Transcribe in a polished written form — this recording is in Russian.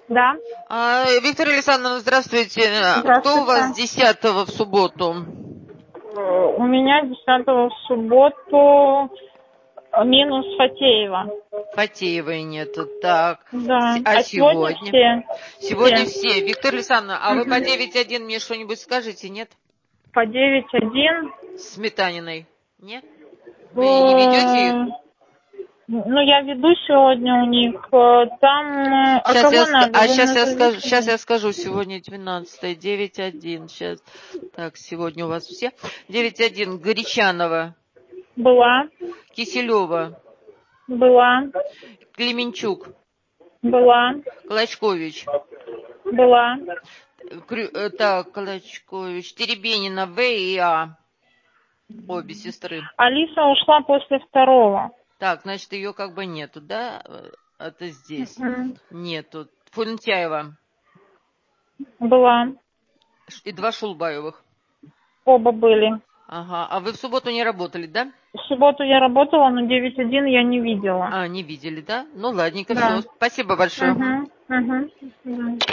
Да. Виктория Александровна, здравствуйте. Здравствуйте. Кто у вас 10-го в субботу? У меня 10-го в субботу минус Фатеева. Фатеевой нету. Так. Да. А сегодня? Все. Сегодня все. Виктория Александровна, а вы по 9.1 мне что-нибудь скажете, нет? По 9.1. С Сметаниной. Нет? Вы не ведете их? Ну, я веду сегодня у них. Там... Сейчас я скажу. Сегодня 12-е, 9.1. Сейчас. Так, сегодня у вас все. 9.1. Горячанова. Была. Киселева. Была. Клеменчук. Была. Клочкович. Была. Так, Клочкович. Теребенина, В и А. Обе сестры. Алиса ушла после 2-го. Так, значит, ее как бы нету, да? Это здесь. Нету. Фунтяева. Была. И 2 Шулбаевых. Оба были. Ага. А вы в субботу не работали, да? В субботу я работала, но 9.1 я не видела. Не видели, да? Ну, ладненько, Да. все. Спасибо большое. Да.